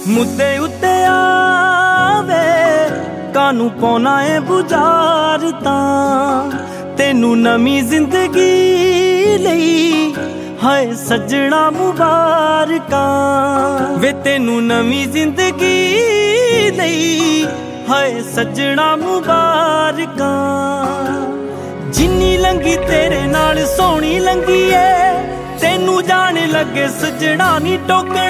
मुद्दे उत्ते आवे कानू पाउना है बुझार तां तेनू नवी जिंदगी लई हाय सजना मुबारकां वे तेनू नवी जिंदगी लई हाय सजना मुबारकां जिन्नी लंघी तेरे नाल सोहनी लंघी है तेनू जान लगे सजना नी टोकना